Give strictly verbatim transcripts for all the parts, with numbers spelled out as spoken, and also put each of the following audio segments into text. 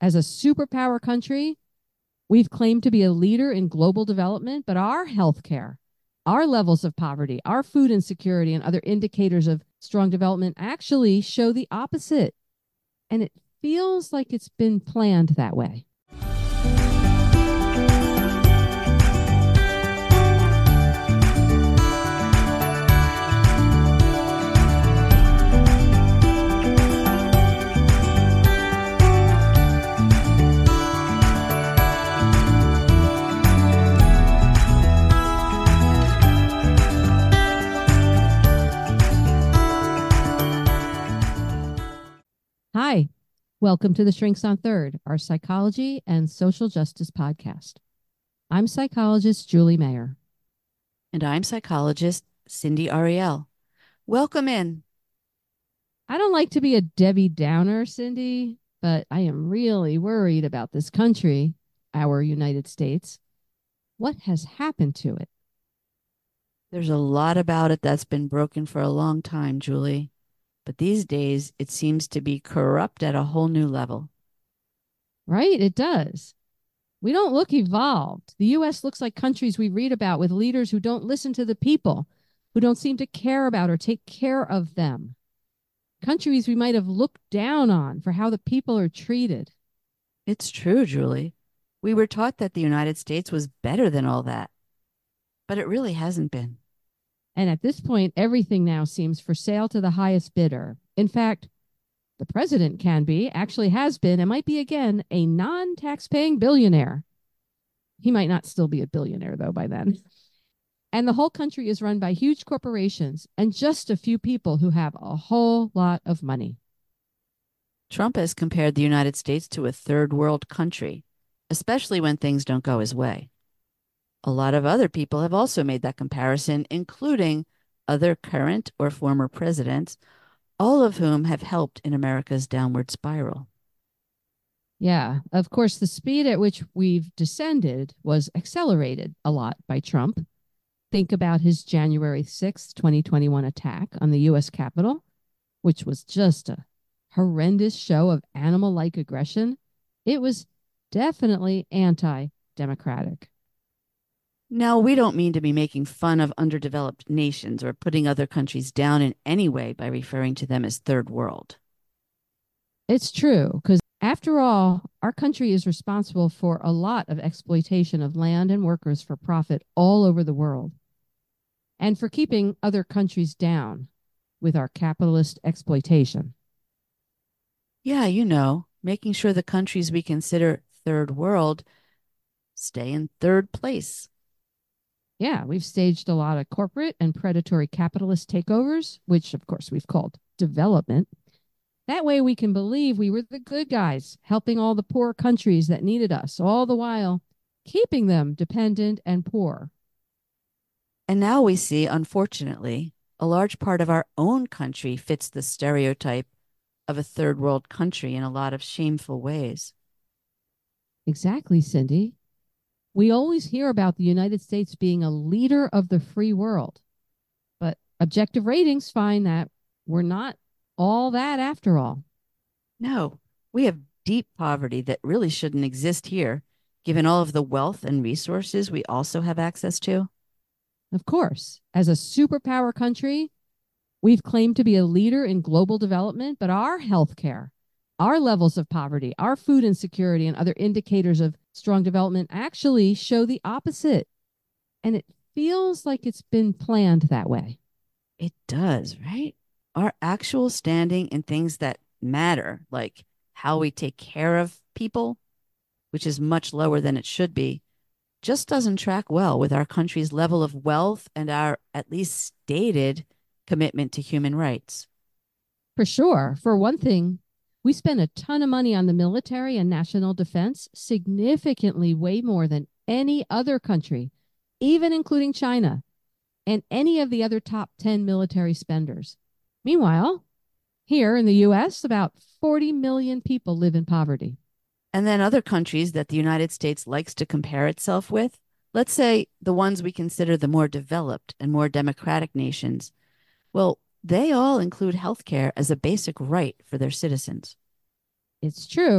As a superpower country, we've claimed to be a leader in global development, but our healthcare, our levels of poverty, our food insecurity, and other indicators of strong development actually show the opposite. And it feels like it's been planned that way. Hi, welcome to the Shrinks on Third, our psychology and social justice podcast. I'm psychologist Julie Mayer. And I'm psychologist Cindy Ariel. Welcome in. I don't like to be a Debbie Downer, Cindy, but I am really worried about this country, our United States. What has happened to it? There's a lot about it that's been broken for a long time, Julie. But these days, it seems to be corrupt at a whole new level. Right? It does. We don't look evolved. The U S looks like countries we read about with leaders who don't listen to the people, who don't seem to care about or take care of them. Countries we might have looked down on for how the people are treated. It's true, Julie. We were taught that the United States was better than all that, but it really hasn't been. And at this point, everything now seems for sale to the highest bidder. In fact, the president can be, actually has been, and might be again, a non tax-paying billionaire. He might not still be a billionaire, though, by then. And the whole country is run by huge corporations and just a few people who have a whole lot of money. Trump has compared the United States to a third world country, especially when things don't go his way. A lot of other people have also made that comparison, including other current or former presidents, all of whom have helped in America's downward spiral. Yeah, of course, the speed at which we've descended was accelerated a lot by Trump. Think about his January sixth, twenty twenty-one attack on the U S Capitol, which was just a horrendous show of animal like aggression. It was definitely anti democratic. Now, we don't mean to be making fun of underdeveloped nations or putting other countries down in any way by referring to them as third world. It's true, because after all, our country is responsible for a lot of exploitation of land and workers for profit all over the world, and for keeping other countries down with our capitalist exploitation. Yeah, you know, making sure the countries we consider third world stay in third place. Yeah, we've staged a lot of corporate and predatory capitalist takeovers, which of course we've called development. That way we can believe we were the good guys, helping all the poor countries that needed us, all the while keeping them dependent and poor. And now we see, unfortunately, a large part of our own country fits the stereotype of a third world country in a lot of shameful ways. Exactly, Cindy. We always hear about the United States being a leader of the free world, but objective ratings find that we're not all that after all. No, we have deep poverty that really shouldn't exist here, given all of the wealth and resources we also have access to. Of course, as a superpower country, we've claimed to be a leader in global development, but our healthcare, our levels of poverty, our food insecurity, and other indicators of strong development actually show the opposite. And it feels like it's been planned that way. It does, right? Our actual standing in things that matter, like how we take care of people, which is much lower than it should be, just doesn't track well with our country's level of wealth and our at least stated commitment to human rights. For sure. For one thing, we spend a ton of money on the military and national defense, significantly way more than any other country, even including China and any of the other top ten military spenders. Meanwhile, here in the U S, about forty million people live in poverty. And then other countries that the United States likes to compare itself with, let's say the ones we consider the more developed and more democratic nations, well, they all include healthcare as a basic right for their citizens. It's true.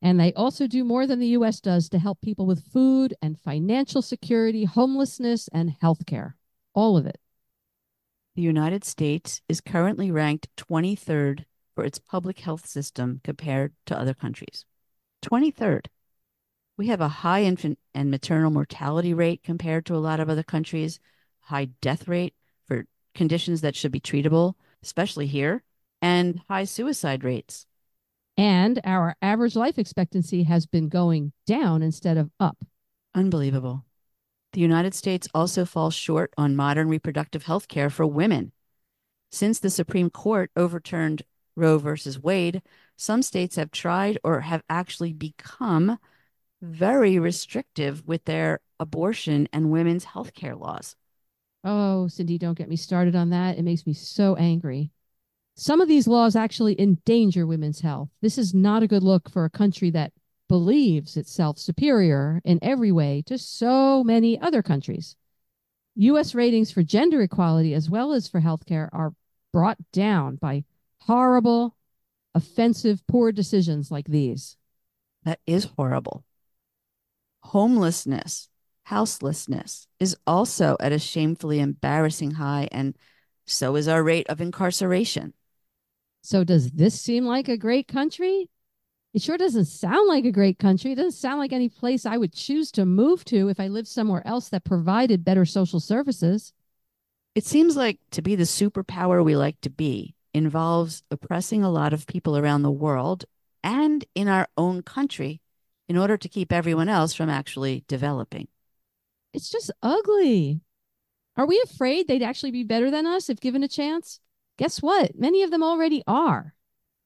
And they also do more than the U S does to help people with food and financial security, homelessness, and healthcare. All of it. The United States is currently ranked twenty-third for its public health system compared to other countries. twenty-third. We have a high infant and maternal mortality rate compared to a lot of other countries, high death rate for conditions that should be treatable, especially here, and high suicide rates. And our average life expectancy has been going down instead of up. Unbelievable. The United States also falls short on modern reproductive health care for women. Since the Supreme Court overturned Roe versus Wade, some states have tried or have actually become very restrictive with their abortion and women's health care laws. Oh, Cindy, don't get me started on that. It makes me so angry. Some of these laws actually endanger women's health. This is not a good look for a country that believes itself superior in every way to so many other countries. U S ratings for gender equality as well as for healthcare are brought down by horrible, offensive, poor decisions like these. That is horrible. Homelessness, houselessness is also at a shamefully embarrassing high, and so is our rate of incarceration. So, does this seem like a great country? It sure doesn't sound like a great country. It doesn't sound like any place I would choose to move to if I lived somewhere else that provided better social services. It seems like to be the superpower we like to be involves oppressing a lot of people around the world and in our own country in order to keep everyone else from actually developing. It's just ugly. Are we afraid they'd actually be better than us if given a chance? Guess what? Many of them already are.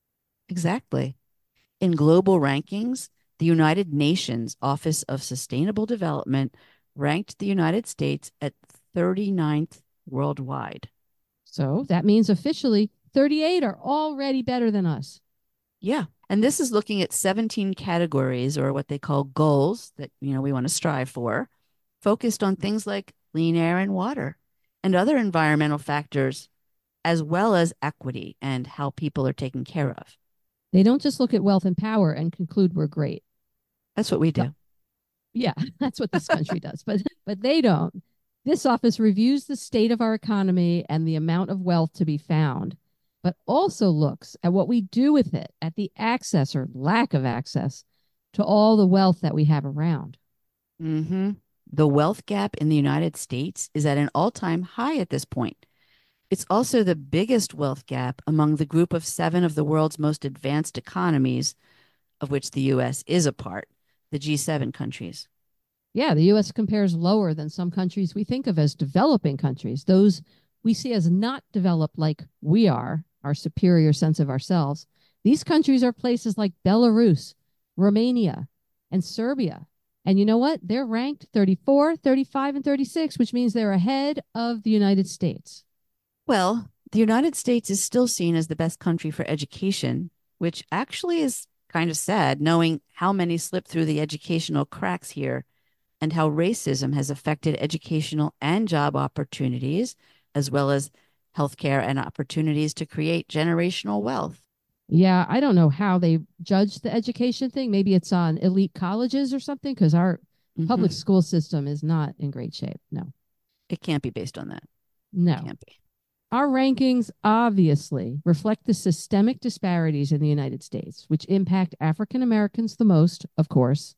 Exactly. In global rankings, the United Nations Office of Sustainable Development ranked the United States at thirty-ninth worldwide. So that means officially thirty-eight are already better than us. Yeah. And this is looking at seventeen categories, or what they call goals, that you know we want to strive for, focused on things like clean air and water and other environmental factors, as well as equity and how people are taken care of. They don't just look at wealth and power and conclude we're great. That's what we do. Yeah, that's what this country does, but but they don't. This office reviews the state of our economy and the amount of wealth to be found, but also looks at what we do with it, at the access or lack of access to all the wealth that we have around. Mm-hmm. The wealth gap in the United States is at an all-time high at this point. It's also the biggest wealth gap among the group of seven of the world's most advanced economies, of which the U S is a part, the G seven countries. Yeah, the U S compares lower than some countries we think of as developing countries, those we see as not developed like we are, our superior sense of ourselves. These countries are places like Belarus, Romania, and Serbia. And you know what? They're ranked thirty-four, thirty-five, and thirty-six, which means they're ahead of the United States. Well, the United States is still seen as the best country for education, which actually is kind of sad, knowing how many slip through the educational cracks here and how racism has affected educational and job opportunities, as well as healthcare and opportunities to create generational wealth. Yeah, I don't know how they judge the education thing. Maybe it's on elite colleges or something, because our Mm-hmm. public school system is not in great shape. No, It can't be based on that. no. It can't be. Our rankings obviously reflect the systemic disparities in the United States, which impact African Americans the most, of course,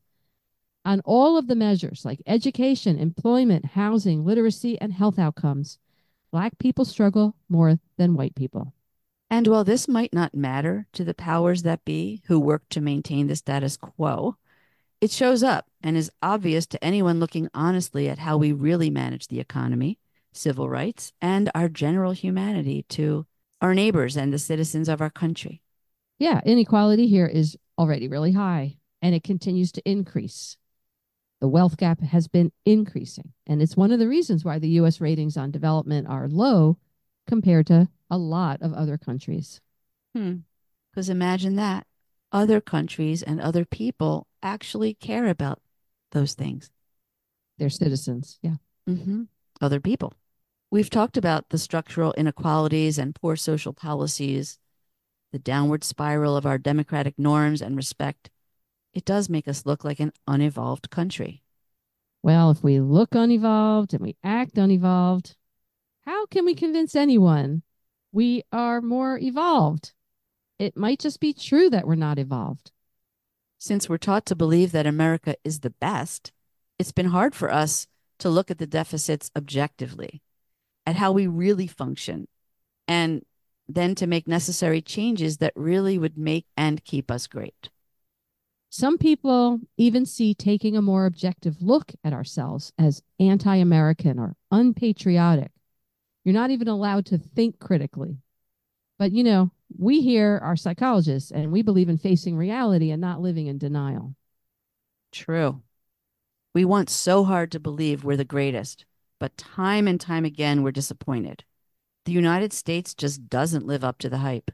on all of the measures like education, employment, housing, literacy, and health outcomes. Black people struggle more than white people. And while this might not matter to the powers that be who work to maintain the status quo, it shows up and is obvious to anyone looking honestly at how we really manage the economy, civil rights, and our general humanity to our neighbors and the citizens of our country. Yeah, inequality here is already really high, and it continues to increase. The wealth gap has been increasing, and it's one of the reasons why the U S ratings on development are low compared to a lot of other countries. Hmm. Because imagine that. Other countries and other people actually care about those things. Their citizens, yeah. Mm-hmm. Other people. We've talked about the structural inequalities and poor social policies, the downward spiral of our democratic norms and respect. it does make us look like an unevolved country. Well, if we look unevolved and we act unevolved, how can we convince anyone we are more evolved? It might just be true that we're not evolved. Since we're taught to believe that America is the best, it's been hard for us to look at the deficits objectively, at how we really function, and then to make necessary changes that really would make and keep us great. Some people even see taking a more objective look at ourselves as anti American or unpatriotic. You're not even allowed to think critically. But, you know, we here are psychologists and we believe in facing reality and not living in denial. True. We want so hard to believe we're the greatest, but time and time again, we're disappointed. The United States just doesn't live up to the hype.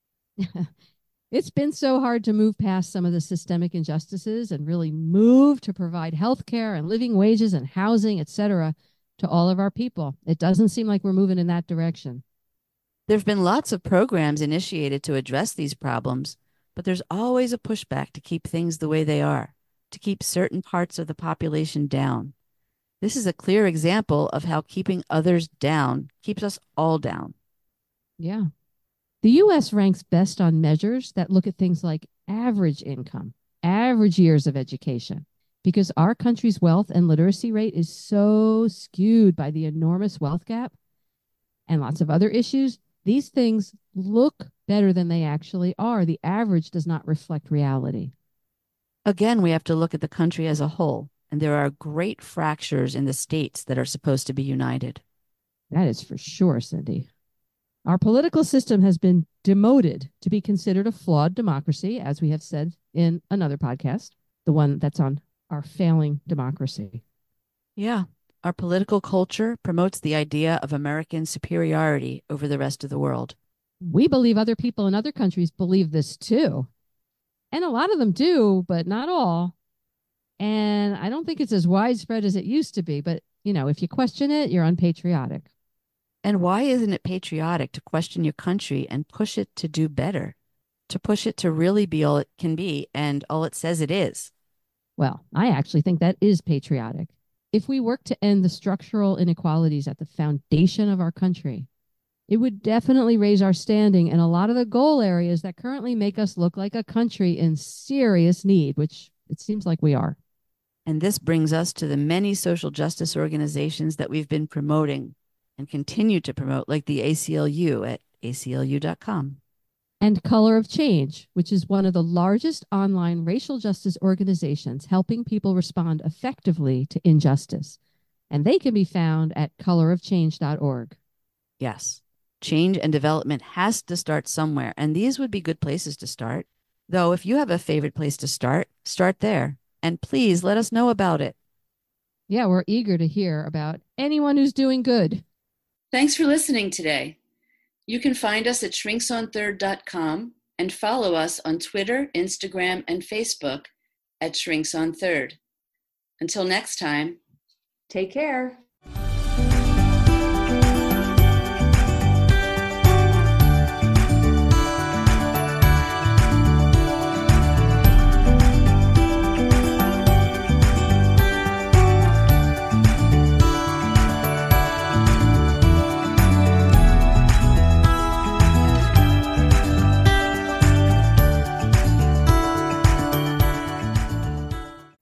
It's been so hard to move past some of the systemic injustices and really move to provide health care and living wages and housing, et cetera, to all of our people. It doesn't seem like we're moving in that direction. There have been lots of programs initiated to address these problems, but there's always a pushback to keep things the way they are, to keep certain parts of the population down. This is a clear example of how keeping others down keeps us all down. Yeah. The U S ranks best on measures that look at things like average income, average years of education, because our country's wealth and literacy rate is so skewed by the enormous wealth gap and lots of other issues. These things look better than they actually are. The average does not reflect reality. Again, we have to look at the country as a whole, and there are great fractures in the states that are supposed to be united. That is for sure, Cindy. Our political system has been demoted to be considered a flawed democracy, as we have said in another podcast, the one that's on our failing democracy. Yeah, our political culture promotes the idea of American superiority over the rest of the world. We believe other people in other countries believe this too. And a lot of them do, but not all. And I don't think it's as widespread as it used to be. But, you know, if you question it, you're unpatriotic. And why isn't it patriotic to question your country and push it to do better, to push it to really be all it can be and all it says it is? Well, I actually think that is patriotic. If we work to end the structural inequalities at the foundation of our country, it would definitely raise our standing in a lot of the goal areas that currently make us look like a country in serious need, which it seems like we are. And this brings us to the many social justice organizations that we've been promoting and continue to promote, like the A C L U at A C L U dot com. And Color of Change, which is one of the largest online racial justice organizations helping people respond effectively to injustice. And they can be found at color of change dot org. Yes, change and development has to start somewhere, and these would be good places to start. Though if you have a favorite place to start, start there. And please let us know about it. Yeah, we're eager to hear about anyone who's doing good. Thanks for listening today. You can find us at shrinks on third dot com and follow us on Twitter, Instagram, and Facebook at Shrinks on Third. Until next time, take care.